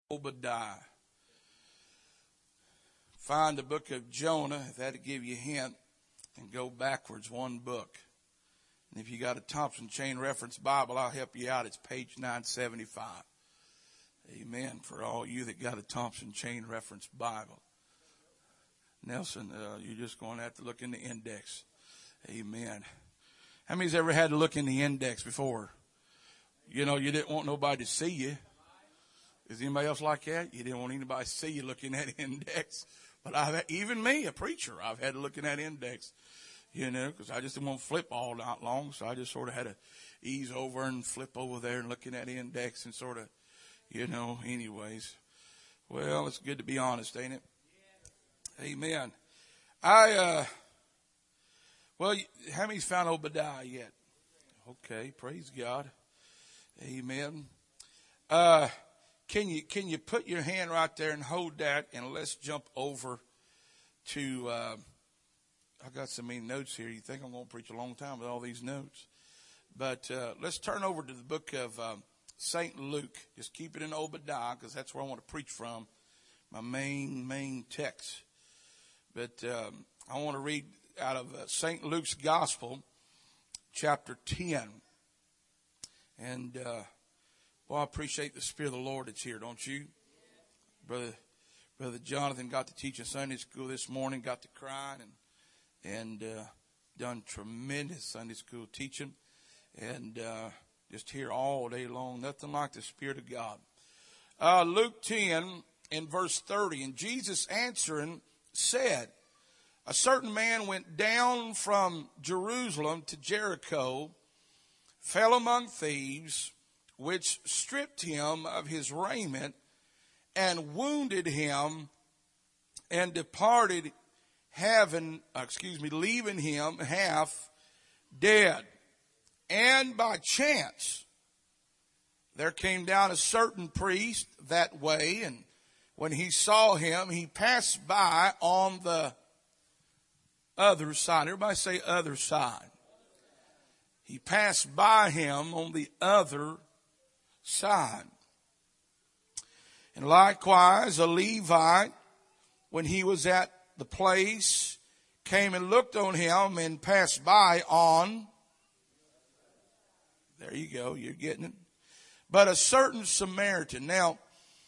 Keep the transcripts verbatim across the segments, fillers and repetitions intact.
Obadiah. Find the book of Jonah, if that'd give you a hint, and go backwards one book. And if you got a Thompson Chain Reference Bible, I'll help you out. It's page nine seventy-five. Amen. For all you that got a Thompson Chain Reference Bible. Nelson, uh, you're just going to have to look in the index. Amen. How many's ever had to look in the index before? You know, you didn't want nobody to see you. Is anybody else like that? You didn't want anybody to see you looking at index. But I've, even me, a preacher, I've had to look in that index, you know, because I just didn't want to flip all night long. So I just sort of had to ease over and flip over there and look in that index and sort of, you know, anyways. Well, it's good to be honest, ain't it? Amen. I, uh, well, how many's found Obadiah yet? Okay, praise God. Amen. Uh, can you, can you put your hand right there and hold that, and let's jump over to, uh, I got so many notes here. You think I'm going to preach a long time with all these notes, but, uh, let's turn over to the book of, um, Saint Luke. Just keep it in Obadiah, because that's where I want to preach from, my main, main text. But, um, I want to read out of uh, Saint Luke's Gospel, chapter ten. And, uh, well, I appreciate the Spirit of the Lord that's here, don't you? Brother, Brother Jonathan got to teach in Sunday school this morning, got to crying and, and, uh, done tremendous Sunday school teaching. And, uh, just here all day long, nothing like the Spirit of God. Uh, Luke ten in verse thirty, and Jesus answering said, a certain man went down from Jerusalem to Jericho, fell among thieves, which stripped him of his raiment and wounded him, and departed, having, excuse me, leaving him half dead. And by chance, there came down a certain priest that way, and when he saw him, he passed by on the other side. Everybody say other side. He passed by him on the other side. And likewise, a Levite, when he was at the place, came and looked on him and passed by on. There you go. You're getting it. But a certain Samaritan. Now,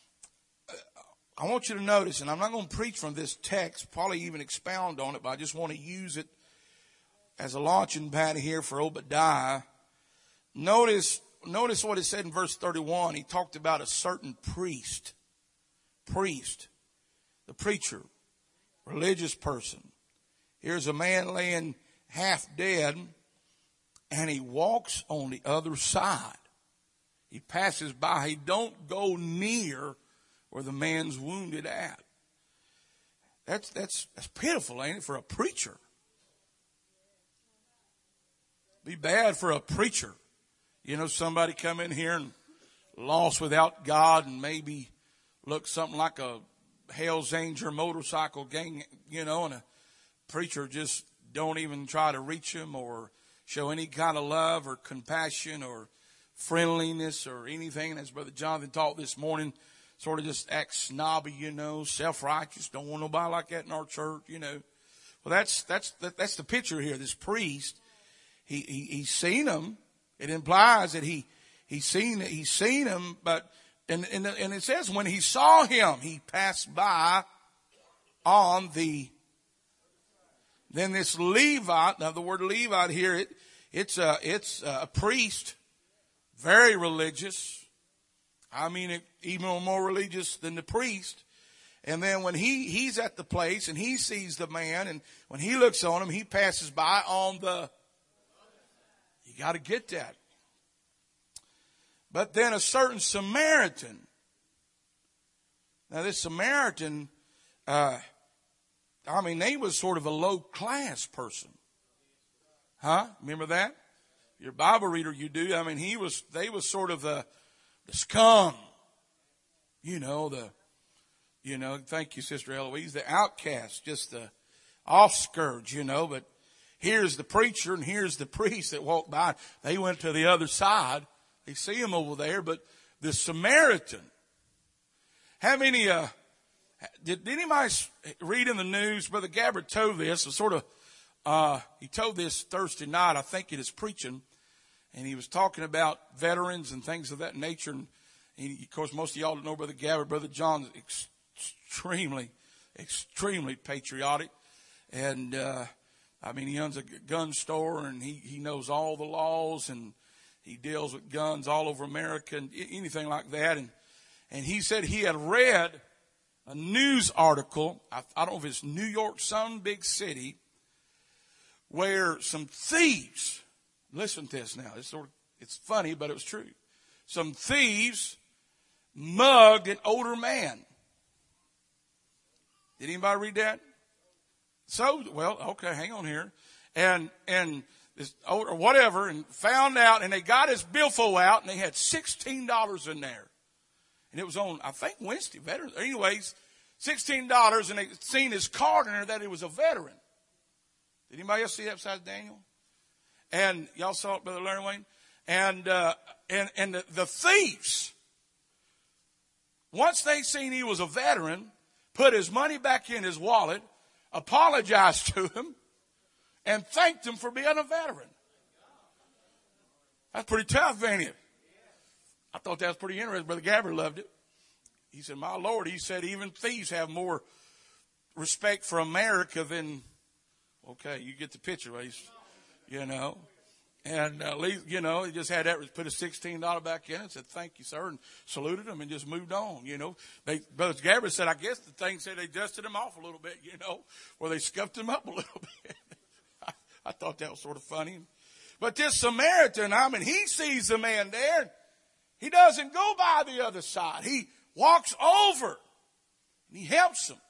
I want you to notice, and I'm not going to preach from this text, probably even expound on it, but I just want to use it as a launching pad here for Obadiah. Notice, notice what it said in verse thirty-one. He talked about a certain priest, priest, the preacher, religious person. Here's a man laying half dead, and he walks on the other side. He passes by. He don't go near where the man's wounded at. That's, that's, that's pitiful, ain't it, for a preacher? Be bad for a preacher. You know, somebody come in here and lost without God and maybe look something like a Hell's Angel motorcycle gang, you know, and a preacher just don't even try to reach him or show any kind of love or compassion or friendliness or anything. And as Brother Jonathan taught this morning, sort of just act snobby, you know, self-righteous. Don't want nobody like that in our church, you know. Well, that's, that's, that's the picture here. This priest, he, he, he's seen him. It implies that he, he's seen, he's seen him, but, and, and, and it says when he saw him, he passed by on the, then this Levite, now the word Levite here, it, it's a, it's a priest, very religious. I mean, it, even more religious than the priest. And then when he, he's at the place and he sees the man, and when he looks on him, he passes by on the, you got to get that. But then a certain Samaritan. Now this Samaritan, uh, I mean, they was sort of a low class person. Huh? Remember that? Your Bible reader, you do. I mean, he was, they was sort of the, the scum, you know, the, you know, thank you, Sister Eloise, the outcast, just the off-scourge, you know, but here's the preacher and here's the priest that walked by. They went to the other side. They see him over there, but the Samaritan, How many, uh, did, did anybody read in the news? Brother Gabbard told this, was sort of, uh, he told this Thursday night, I think, in his preaching, and he was talking about veterans and things of that nature. And he, of course, most of y'all don't know Brother Gabbard. Brother John's ex- extremely, extremely patriotic. And, uh, I mean, he owns a gun store, and he, he knows all the laws, and he deals with guns all over America and anything like that. And, and he said he had read a news article, I, I don't know if it's New York, some big city, where some thieves, listen to this now, it's sort of, it's funny, but it was true. Some thieves mugged an older man. Did anybody read that? So, well, okay, hang on here. And, and this older, whatever, and found out, and they got his billfold out, and they had sixteen dollars in there. And it was on, I think, Wednesday, veterans. Anyways, sixteen dollars, and they seen his card in there that he was a veteran. Did anybody else see that besides Daniel? And y'all saw it, Brother Larry Wayne? And, uh, and, and the, the thieves, once they seen he was a veteran, put his money back in his wallet, apologized to him, and thanked him for being a veteran. That's pretty tough, ain't it? I thought that was pretty interesting. Brother Gabbard loved it. He said, my Lord, he said, even thieves have more respect for America than, okay, you get the picture, you know. And, uh, you know, he just had that, put a sixteen dollars back in and said, thank you, sir, and saluted him and just moved on, you know. They, Brother Gabbard said, I guess the thing said they dusted him off a little bit, you know, or they scuffed him up a little bit. I, I thought that was sort of funny. But this Samaritan, I mean, he sees the man there. He doesn't go by the other side. He walks over and he helps him.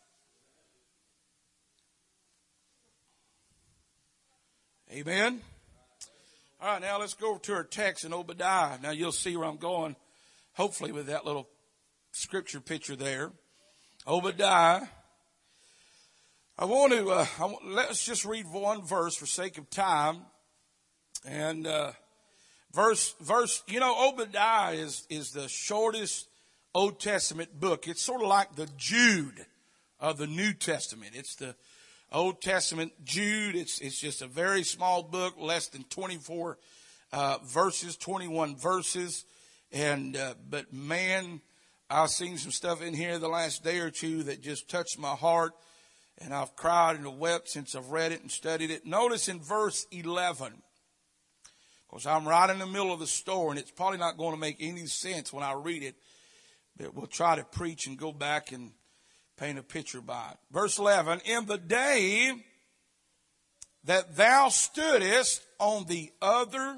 Amen. All right, now let's go over to our text in Obadiah. Now you'll see where I'm going, hopefully with that little scripture picture there. Obadiah. I want to, uh, I want, let's just read one verse for sake of time. And, uh, verse, verse, you know, Obadiah is, is the shortest Old Testament book. It's sort of like the Jude of the New Testament. It's the Old Testament Jude. It's, it's just a very small book, less than twenty-four, uh, verses, twenty-one verses. And, uh, but man, I've seen some stuff in here the last day or two that just touched my heart. And I've cried and wept since I've read it and studied it. Notice in verse eleven, because I'm right in the middle of the story, and it's probably not going to make any sense when I read it, but we'll try to preach and go back and paint a picture by it. Verse eleven, in the day that thou stoodest on the other,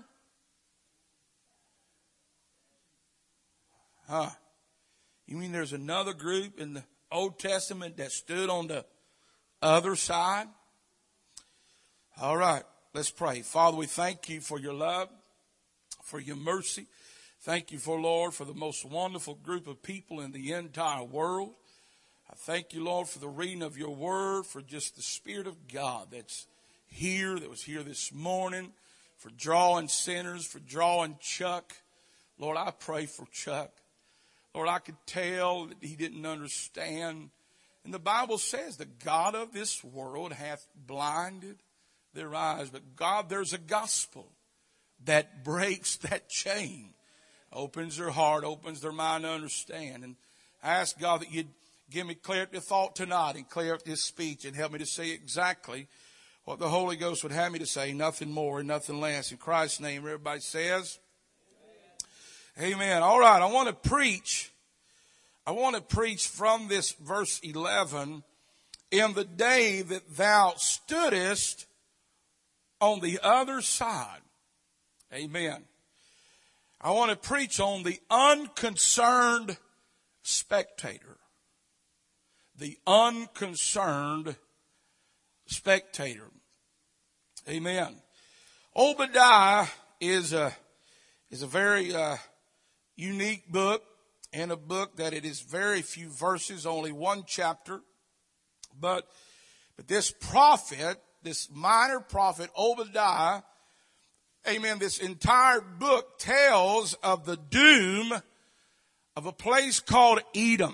huh? You mean there's another group in the Old Testament that stood on the other side? All right, let's pray. Father, we thank you for your love, for your mercy. Thank you for, Lord, for the most wonderful group of people in the entire world. I thank you, Lord, for the reading of your word, for just the Spirit of God that's here, that was here this morning, for drawing sinners, for drawing Chuck. Lord, I pray for Chuck. Lord, I could tell that he didn't understand. And the Bible says the God of this world hath blinded their eyes. But God, there's a gospel that breaks that chain, opens their heart, opens their mind to understand. And I ask God that you'd give me clarity of thought tonight and clear up this speech and help me to say exactly what the Holy Ghost would have me to say, nothing more and nothing less. In Christ's name, everybody says, amen. Amen. All right, I want to preach. I want to preach from this verse eleven. In the day that thou stoodest on the other side. Amen. I want to preach on the unconcerned spectator. The unconcerned spectator. Amen. Obadiah is a, is a very uh, unique book, and a book that it is very few verses, only one chapter. But, but this prophet, this minor prophet Obadiah, amen, this entire book tells of the doom of a place called Edom.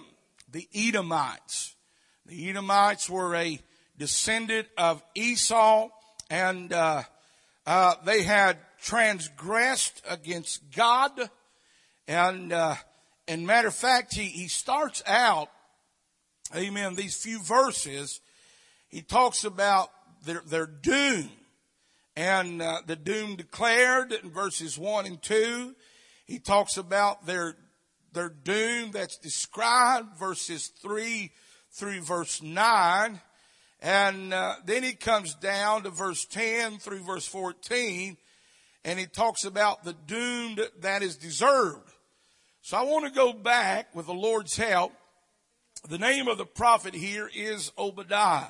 the Edomites. The Edomites were a descendant of Esau, and uh, uh, they had transgressed against God. And, uh, and matter of fact, he, he starts out, amen, these few verses, he talks about their, their doom. And uh, the doom declared in verses one and two. He talks about their their doom that's described, verses three through verse nine. And uh, then he comes down to verse ten through verse fourteen, and he talks about the doom that is deserved. So I want to go back with the Lord's help. The name of the prophet here is Obadiah.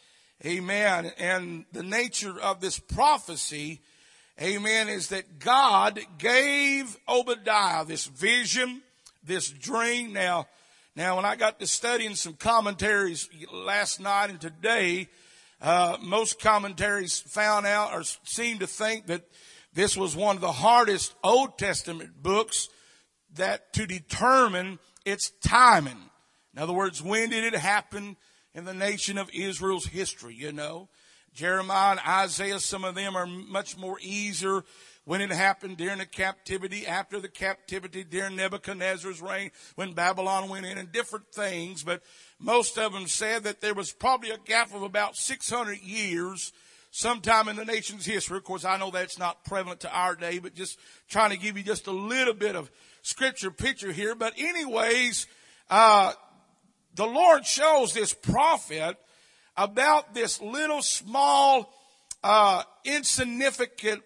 Amen. And the nature of this prophecy, amen, is that God gave Obadiah this vision, this dream. Now, now when I got to studying some commentaries last night and today, uh, most commentaries found out or seemed to think that this was one of the hardest Old Testament books that to determine its timing. In other words, when did it happen in the nation of Israel's history, you know? Jeremiah and Isaiah, some of them are much more easier when it happened during the captivity, after the captivity, during Nebuchadnezzar's reign, when Babylon went in, and different things. But most of them said that there was probably a gap of about six hundred years sometime in the nation's history. Of course, I know that's not prevalent to our day, but just trying to give you just a little bit of scripture picture here. But anyways, uh, the Lord shows this prophet about this little small, uh, insignificant,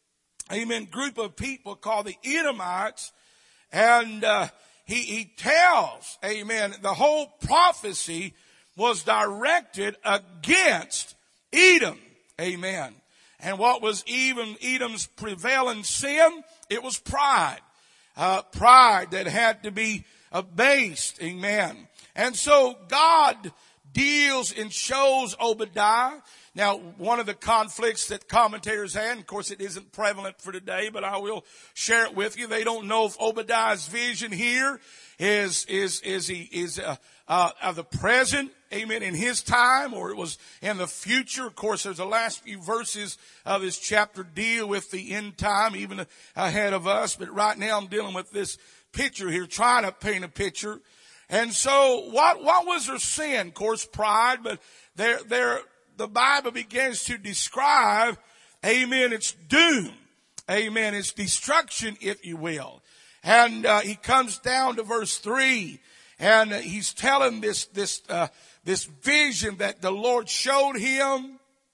amen, group of people called the Edomites. And, uh, he, he tells, amen, the whole prophecy was directed against Edom. Amen. And what was even Edom's prevailing sin? It was pride. Uh, pride that had to be abased. Amen. And so God deals and shows Obadiah. Now, one of the conflicts that commentators had, and of course it isn't prevalent for today, but I will share it with you. They don't know if Obadiah's vision here is, is, is he, is, uh, uh, of the present, amen, in his time, or it was in the future. Of course, there's the last few verses of this chapter deal with the end time, even ahead of us. But right now I'm dealing with this picture here, trying to paint a picture. And so what, what was their sin? Of course, pride, but there, there, the Bible begins to describe, amen, its doom. Amen. Its destruction, if you will. And, uh, he comes down to verse three, and he's telling this, this, uh, this vision that the Lord showed him.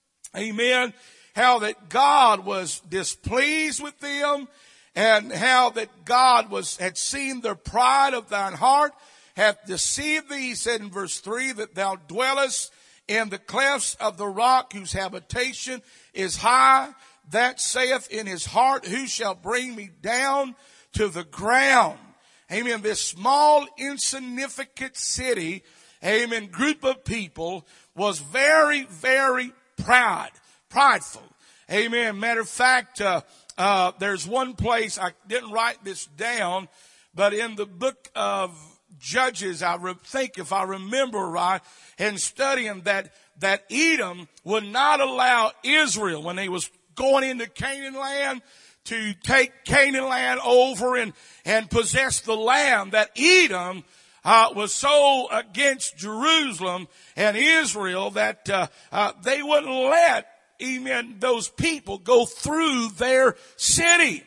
Amen. How that God was displeased with them, and how that God was, had seen the pride of thine heart, hath deceived thee. He said in verse three that thou dwellest in the clefts of the rock, whose habitation is high. That saith in his heart, who shall bring me down to the ground? Amen. This small, insignificant city, amen, group of people was very, very proud, prideful. Amen. Matter of fact, uh, uh, there's one place, I didn't write this down, but in the book of Judges, I re- think if I remember right, in studying that, that Edom would not allow Israel, when they was going into Canaan land, to take Canaan land over and, and possess the land, that Edom uh, was so against Jerusalem and Israel that uh, uh, they wouldn't let, amen, those people go through their city.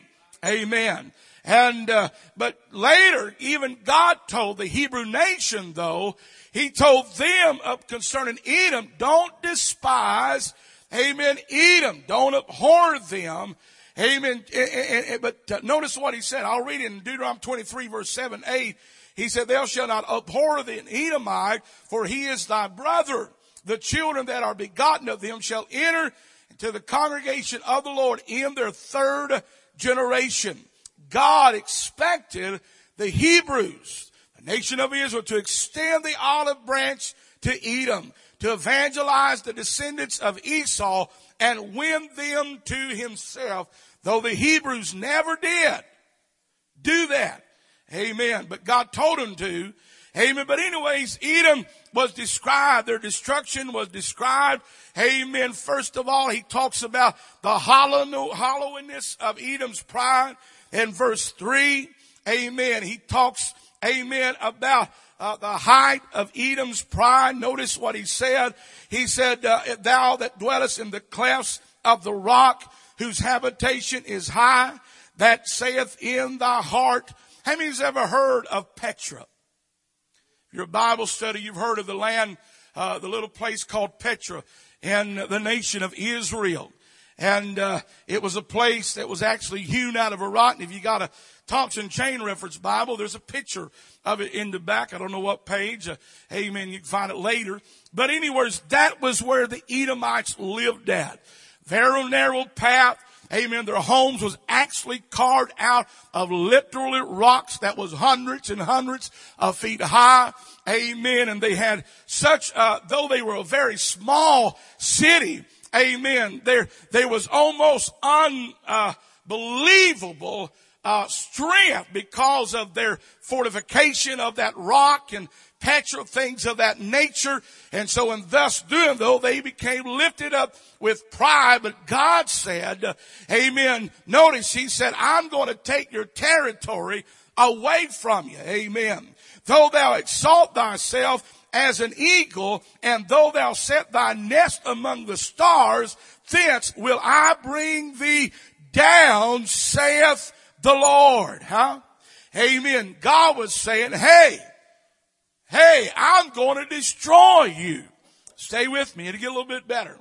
Amen. And, uh, but later, even God told the Hebrew nation, though, he told them of concerning Edom, don't despise, amen, Edom. Don't abhor them. Amen. But notice what he said. I'll read it in Deuteronomy twenty-three, verse seven, eight. He said, thou shalt not abhor the Edomite, for he is thy brother. The children that are begotten of them shall enter into the congregation of the Lord in their third generation. God expected the Hebrews, the nation of Israel, to extend the olive branch to Edom, to evangelize the descendants of Esau and win them to himself, though the Hebrews never did do that. Amen. But God told them to. Amen. But anyways, Edom was described, their destruction was described. Amen. First of all, he talks about the hollow, hollowness of Edom's pride in verse three. Amen. He talks, amen, about uh, the height of Edom's pride. Notice what he said. He said, uh, thou that dwellest in the clefts of the rock, whose habitation is high, that saith in thy heart. How many's ever heard of Petra? Your Bible study, you've heard of the land, uh, the little place called Petra in the nation of Israel. And, uh, it was a place that was actually hewn out of a rock. And if you got a Thompson Chain Reference Bible, there's a picture of it in the back. I don't know what page. Uh, amen. You can find it later. But anyways, that was where the Edomites lived at. Very narrow path. Amen. Their homes was actually carved out of literally rocks that was hundreds and hundreds of feet high. Amen. And they had such, uh, though they were a very small city, amen, there, there was almost unbelievable, uh, strength because of their fortification of that rock and Petra, things of that nature. And so in thus doing, though, they became lifted up with pride. But God said, uh, amen, notice he said, I'm going to take your territory away from you. Amen. Though thou exalt thyself as an eagle, and though thou set thy nest among the stars, thence will I bring thee down, saith the Lord. Huh? Amen. God was saying, hey, Hey, I'm going to destroy you. Stay with me. It'll get a little bit better.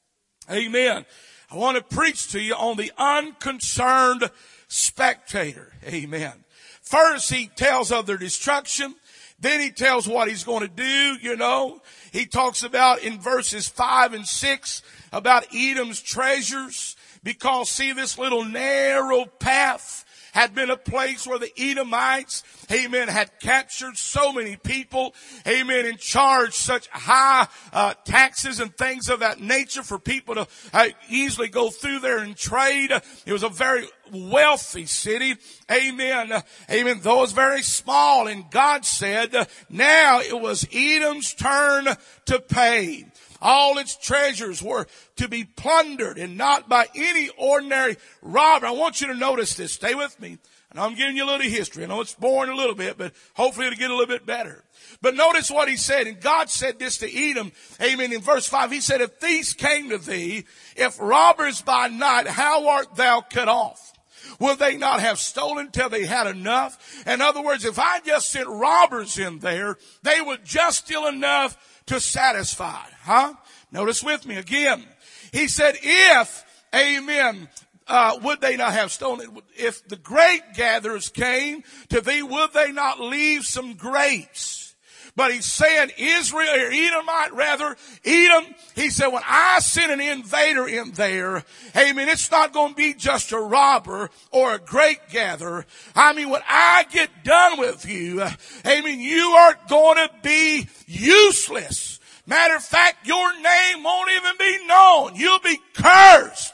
Amen. I want to preach to you on the unconcerned spectator. Amen. First, he tells of their destruction. Then he tells what he's going to do, you know. He talks about in verses five and six about Edom's treasures. Because, see, this little narrow path had been a place where the Edomites, amen, had captured so many people, amen, and charged such high uh, taxes and things of that nature for people to uh, easily go through there and trade. It was a very wealthy city, amen, uh, amen, though it was very small. And God said, uh, now it was Edom's turn to pay. All its treasures were to be plundered, and not by any ordinary robber. I want you to notice this. Stay with me. And I'm giving you a little history. I know it's boring a little bit, but hopefully it'll get a little bit better. But notice what he said. And God said this to Edom. Amen. In verse five, he said, if thieves came to thee, if robbers by night, how art thou cut off? Will they not have stolen till they had enough? In other words, if I just sent robbers in there, they would just steal enough to satisfy. Huh? Notice with me again. He said, if, amen, uh, would they not have stolen? If the grape gatherers came to thee, would they not leave some grapes? But he's saying Israel, or Edomite rather, Edom, he said, when I send an invader in there, amen, it's not going to be just a robber or a grape gatherer. I mean, when I get done with you, amen, you are going to be useless. Matter of fact, your name won't even be known. You'll be cursed.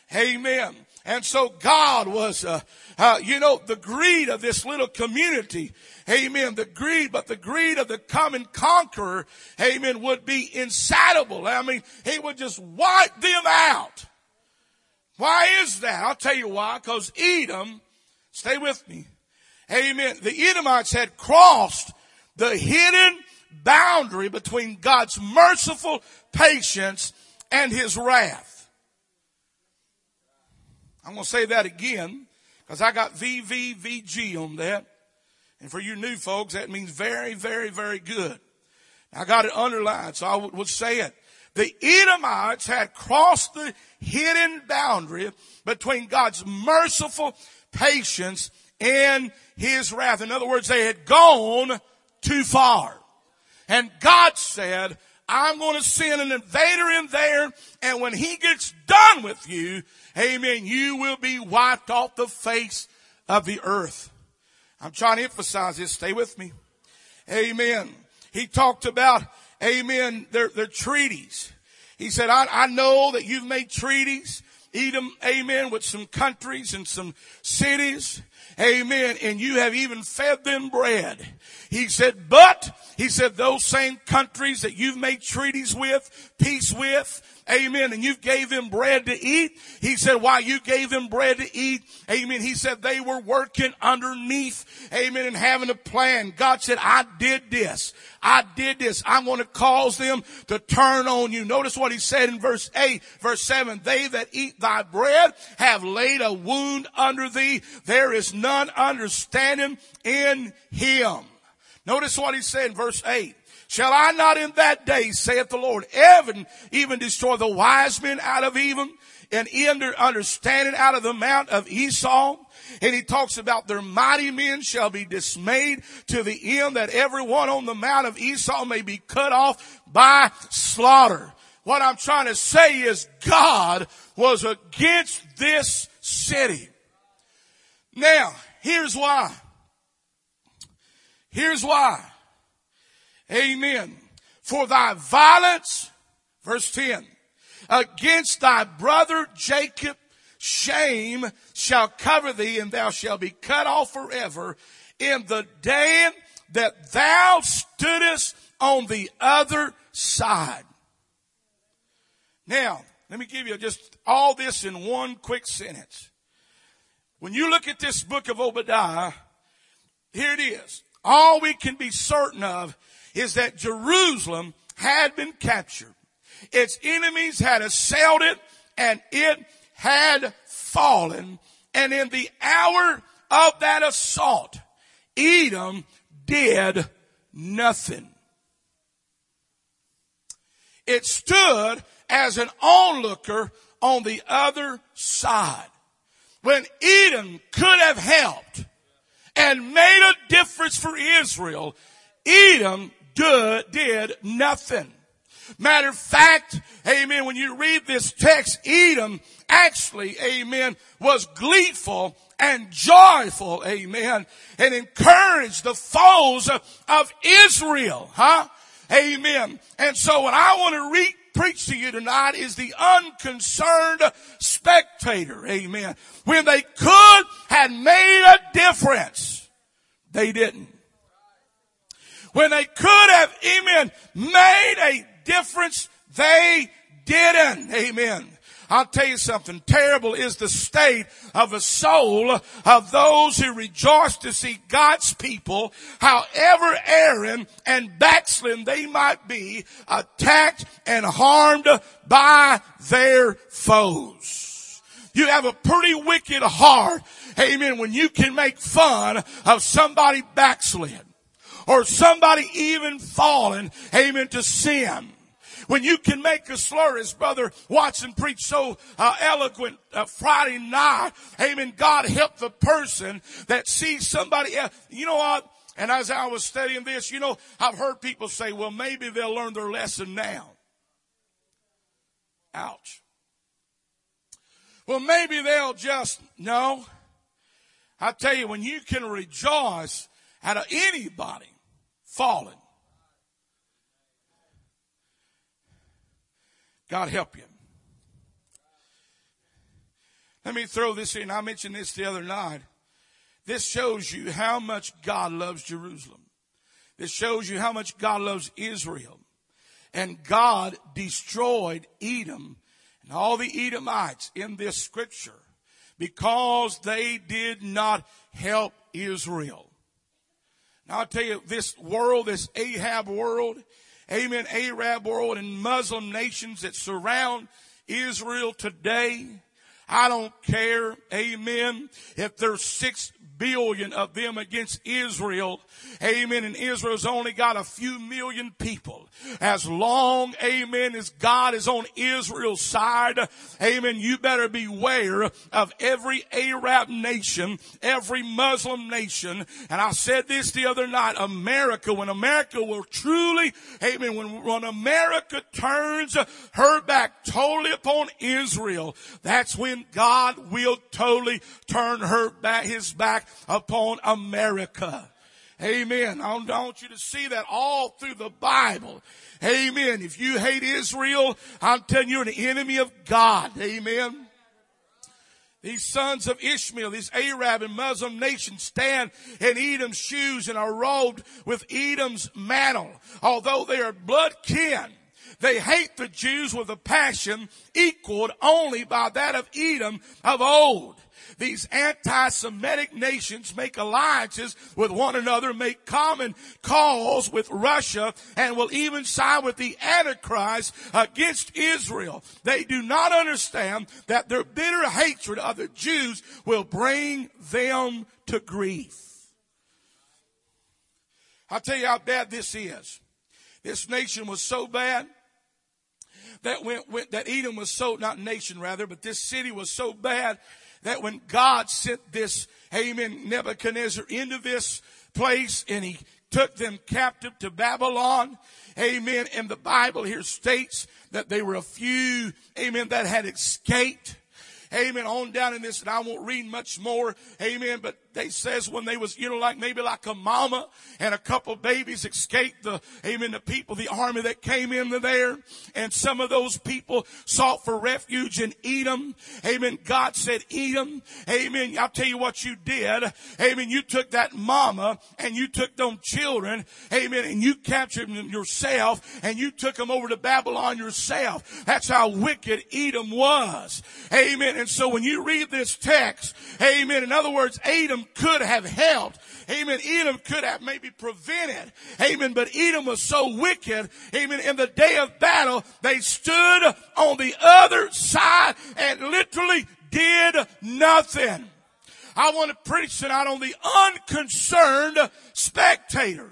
Amen. And so God was, uh, uh, you know, the greed of this little community. Amen. The greed, but the greed of the common conqueror, amen, would be insatiable. I mean, he would just wipe them out. Why is that? I'll tell you why. Because Edom, stay with me. Amen. The Edomites had crossed the hidden boundary between God's merciful patience and his wrath. I'm going to say that again because I got V V V G on that. And for you new folks, that means very, very, very good. I got it underlined, so I would, would say it. The Edomites had crossed the hidden boundary between God's merciful patience and his wrath. In other words, they had gone too far. And God said, I'm going to send an invader in there, and when he gets done with you, amen, you will be wiped off the face of the earth. I'm trying to emphasize this. Stay with me. Amen. He talked about, amen, their, their treaties. He said, I, I know that you've made treaties, Edom, amen, with some countries and some cities. Amen. And you have even fed them bread. He said, but, he said, those same countries that you've made treaties with, peace with, amen, and you gave them bread to eat. He said, while you gave them bread to eat, amen, he said they were working underneath, amen, and having a plan. God said, I did this. I did this. I'm going to cause them to turn on you. Notice what he said in verse eight, verse seven. They that eat thy bread have laid a wound under thee. There is none understanding in him. Notice what he said in verse eight. Shall I not in that day, saith the Lord, even, even destroy the wise men out of Edom and understanding out of the mount of Esau? And he talks about their mighty men shall be dismayed to the end that everyone on the mount of Esau may be cut off by slaughter. What I'm trying to say is God was against this city. Now, here's why. Here's why. Amen. For thy violence, verse ten, against thy brother Jacob, shame shall cover thee, and thou shalt be cut off forever in the day that thou stoodest on the other side. Now, let me give you just all this in one quick sentence. When you look at this book of Obadiah, here it is. All we can be certain of is that Jerusalem had been captured. Its enemies had assailed it, and it had fallen. And in the hour of that assault, Edom did nothing. It stood as an onlooker on the other side. When Edom could have helped and made a difference for Israel, Edom did, did nothing. Matter of fact, amen, when you read this text, Edom actually, amen, was gleeful and joyful, amen, and encouraged the foes of Israel, huh? Amen. And so what I want to read, preach to you tonight is the unconcerned spectator, amen. When they could have made a difference, they didn't. When they could have, amen, made a difference, they didn't, amen. I'll tell you something. Terrible is the state of the soul of those who rejoice to see God's people, however erring and backslidden they might be, attacked and harmed by their foes. You have a pretty wicked heart, amen, when you can make fun of somebody backslid or somebody even fallen, amen, to sin. When you can make a slur, as Brother Watson preached so uh, eloquent uh, Friday night, amen, God help the person that sees somebody else. You know what? And as I was studying this, you know, I've heard people say, well, maybe they'll learn their lesson now. Ouch. Well, maybe they'll just, no. I tell you, when you can rejoice out of anybody falling, God help you. Let me throw this in. I mentioned this the other night. This shows you how much God loves Jerusalem. This shows you how much God loves Israel. And God destroyed Edom and all the Edomites in this scripture because they did not help Israel. Now I'll tell you, this world, this Ahab world, amen, Arab world and Muslim nations that surround Israel today, I don't care, amen, if there's six billion of them against Israel, amen, and Israel's only got a few million people. As long, amen, as God is on Israel's side, amen, you better beware of every Arab nation, every Muslim nation. And I said this the other night, America, when America will truly, amen, when, when America turns her back totally upon Israel, that's when God will totally turn her back, his back upon America. Amen. I want you to see that all through the Bible. Amen. If you hate Israel, I'm telling you, you're an enemy of God. Amen. These sons of Ishmael, these Arab and Muslim nations stand in Edom's shoes and are robed with Edom's mantle. Although they are blood kin, they hate the Jews with a passion equaled only by that of Edom of old. These anti-Semitic nations make alliances with one another, make common cause with Russia, and will even side with the Antichrist against Israel. They do not understand that their bitter hatred of the Jews will bring them to grief. I'll tell you how bad this is. This nation was so bad that when, when that Edom was so, not nation rather, but this city was so bad that when God sent this, amen, Nebuchadnezzar into this place and he took them captive to Babylon, amen, and the Bible here states that they were a few, amen, that had escaped. Amen. On down in this, and I won't read much more. Amen. But they says when they was, you know, like maybe like a mama and a couple babies escaped the, amen, the people, the army that came into there. And some of those people sought for refuge in Edom. Amen. God said, Edom, amen, I'll tell you what you did. Amen. You took that mama and you took them children. Amen. And you captured them yourself and you took them over to Babylon yourself. That's how wicked Edom was. Amen. And so when you read this text, amen, in other words, Edom could have helped. Amen. Edom could have maybe prevented. Amen. But Edom was so wicked. Amen. In the day of battle, they stood on the other side and literally did nothing. I want to preach tonight on the unconcerned spectator.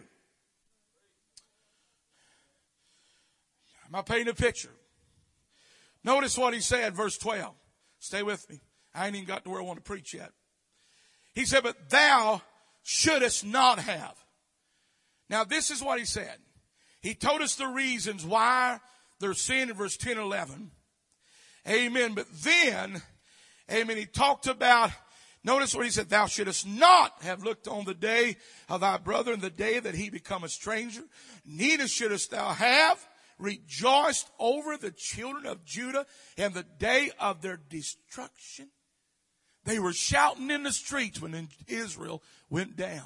Am I painting a picture? Notice what he said, verse twelve. Stay with me. I ain't even got to where I want to preach yet. He said, but thou shouldest not have. Now this is what he said. He told us the reasons why they're sin in verse ten and eleven. Amen. But then, amen, he talked about, notice what he said, thou shouldest not have looked on the day of thy brother and the day that he become a stranger. Neither shouldest thou have rejoiced over the children of Judah in the day of their destruction. They were shouting in the streets when Israel went down.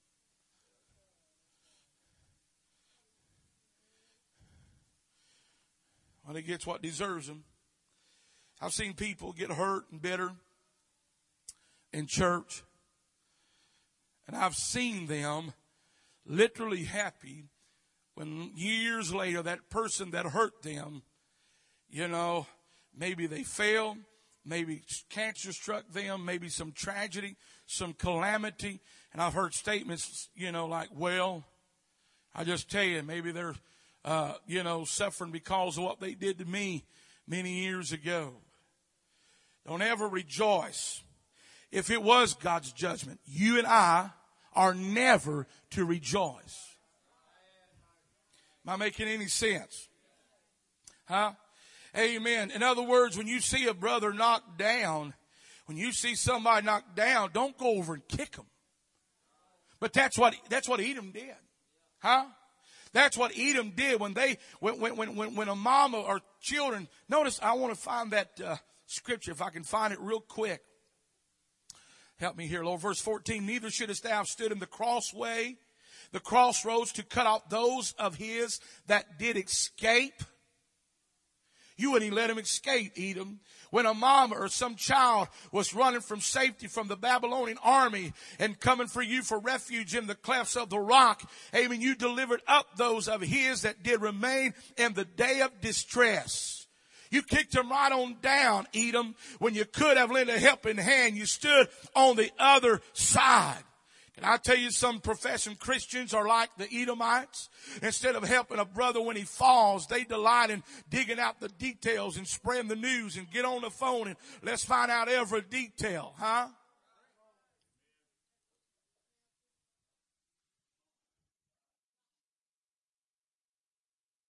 When he gets what deserves him. I've seen people get hurt and bitter in church. And I've seen them literally happy when years later that person that hurt them, you know, maybe they failed. Maybe cancer struck them, maybe some tragedy, some calamity. And I've heard statements, you know, like, well, I just tell you, maybe they're, uh, you know, suffering because of what they did to me many years ago. Don't ever rejoice. If it was God's judgment, you and I are never to rejoice. Am I making any sense? Huh? Amen. In other words, when you see a brother knocked down, when you see somebody knocked down, don't go over and kick them. But that's what, that's what Edom did. Huh? That's what Edom did when they, when, when, when, when a mama or children, notice I want to find that uh, scripture if I can find it real quick. Help me here, Lord. Verse fourteen, neither shouldest thou have stood in the crossway, the crossroads to cut off those of his that did escape. You wouldn't even let him escape, Edom. When a mama or some child was running from safety from the Babylonian army and coming for you for refuge in the clefts of the rock, amen, you delivered up those of his that did remain in the day of distress. You kicked them right on down, Edom, when you could have lent a helping hand. You stood on the other side. And I tell you, some professing Christians are like the Edomites. Instead of helping a brother when he falls, they delight in digging out the details and spreading the news and get on the phone and let's find out every detail, huh?